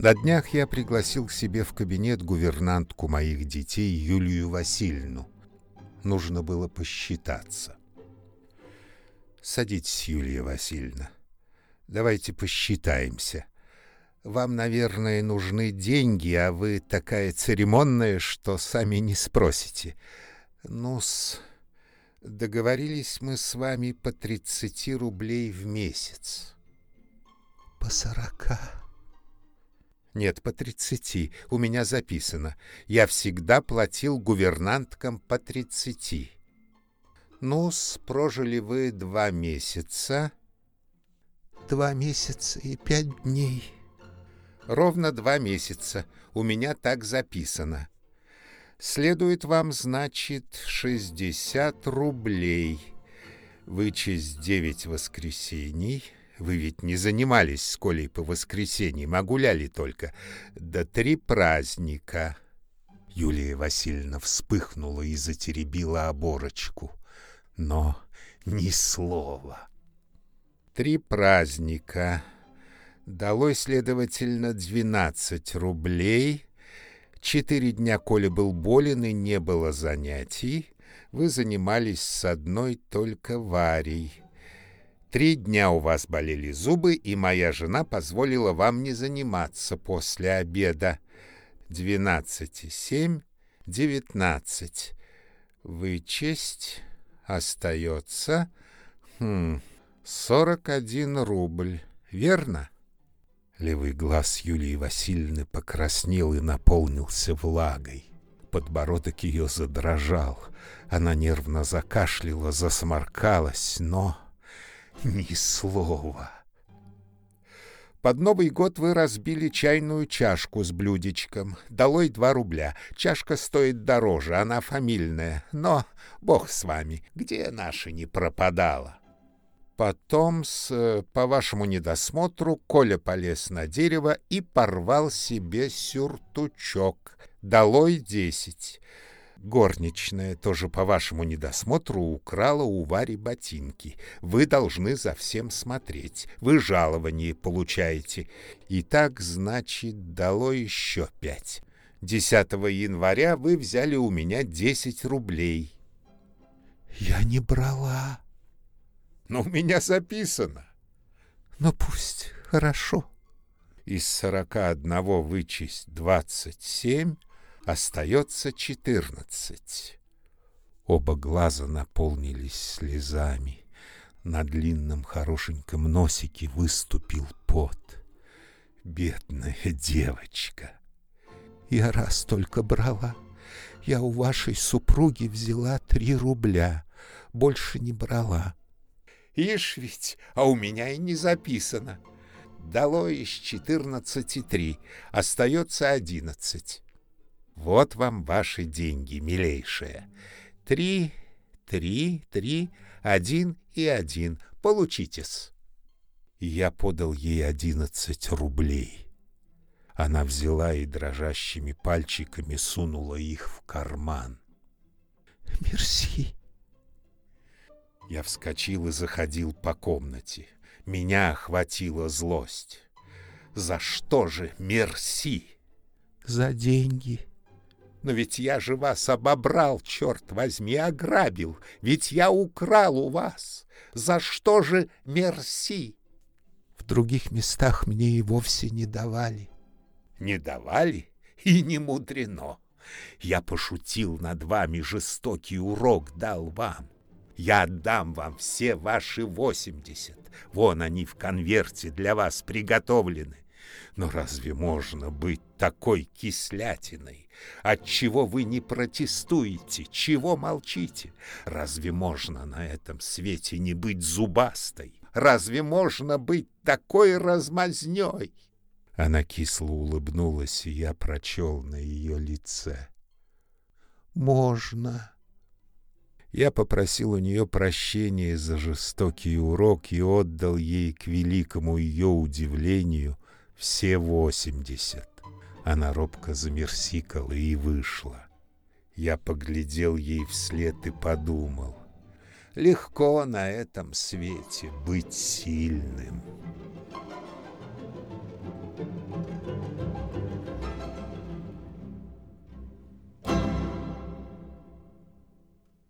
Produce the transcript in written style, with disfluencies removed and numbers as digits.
На днях я пригласил к себе в кабинет гувернантку моих детей Юлию Васильевну. Нужно было посчитаться. Садитесь, Юлия Васильевна. Давайте посчитаемся. Вам, наверное, нужны деньги, а вы такая церемонная, что сами не спросите. Ну-с, договорились мы с вами по 30 рублей в месяц. По 40. Нет, по 30. У меня записано. Я всегда платил гувернанткам по 30. Ну-с, прожили вы 2 месяца. 2 месяца и 5 дней. Ровно 2 месяца. У меня так записано. Следует вам, значит, 60 рублей. Вычесть 9 воскресений. Вы ведь не занимались с Колей по воскресеньям, а гуляли только. Да 3 праздника. Юлия Васильевна вспыхнула и затеребила оборочку. Но ни слова. 3 праздника. Долой, следовательно, 12 рублей. 4 дня Коля был болен и не было занятий. Вы занимались с одной только Варей. 3 дня у вас болели зубы, и моя жена позволила вам не заниматься после обеда. 12 и 7 — 19. Вычесть остается 41 рубль. Верно? Левый глаз Юлии Васильевны покраснел и наполнился влагой. Подбородок ее задрожал. Она нервно закашляла, засморкалась, но ни слова. Под Новый год вы разбили чайную чашку с блюдечком. Долой 2 рубля. Чашка стоит дороже, она фамильная. Но бог с вами, где наша не пропадала? Потом, по вашему недосмотру, Коля полез на дерево и порвал себе сюртучок. Долой 10. Горничная, тоже по вашему недосмотру, украла у Вари ботинки. Вы должны за всем смотреть. Вы жалование получаете. Итак, значит, дало еще 5. 10 января вы взяли у меня 10 рублей. Я не брала. Но у меня записано. Ну пусть, хорошо. Из 41 вычесть 27, остается 14. Оба глаза наполнились слезами. На длинном хорошеньком носике выступил пот. Бедная девочка. Я раз только брала. Я у вашей супруги взяла 3 рубля. Больше не брала. Ишь ведь, а у меня и не записано. Дало из 14,3, остается 11. Вот вам ваши деньги, милейшая. 3, 3, 3, 1 и 1. Получите-с. Я подал ей 11 рублей. Она взяла и дрожащими пальчиками сунула их в карман. Мерси. Я вскочил и заходил по комнате. Меня охватила злость. За что же мерси? За деньги. Но ведь я же вас обобрал, черт возьми, ограбил. Ведь я украл у вас. За что же мерси? В других местах мне и вовсе не давали. Не давали? И не мудрено. Я пошутил над вами, жестокий урок дал вам. Я отдам вам все ваши 80. Вон они в конверте для вас приготовлены. Но разве можно быть такой кислятиной? Отчего вы не протестуете? Чего молчите? Разве можно на этом свете не быть зубастой? Разве можно быть такой размазнёй? Она кисло улыбнулась, и я прочел на ее лице. Можно. Я попросил у нее прощения за жестокий урок и отдал ей, к великому ее удивлению, все 80. Она робко замерсикала и вышла. Я поглядел ей вслед и подумал: легко на этом свете быть сильным.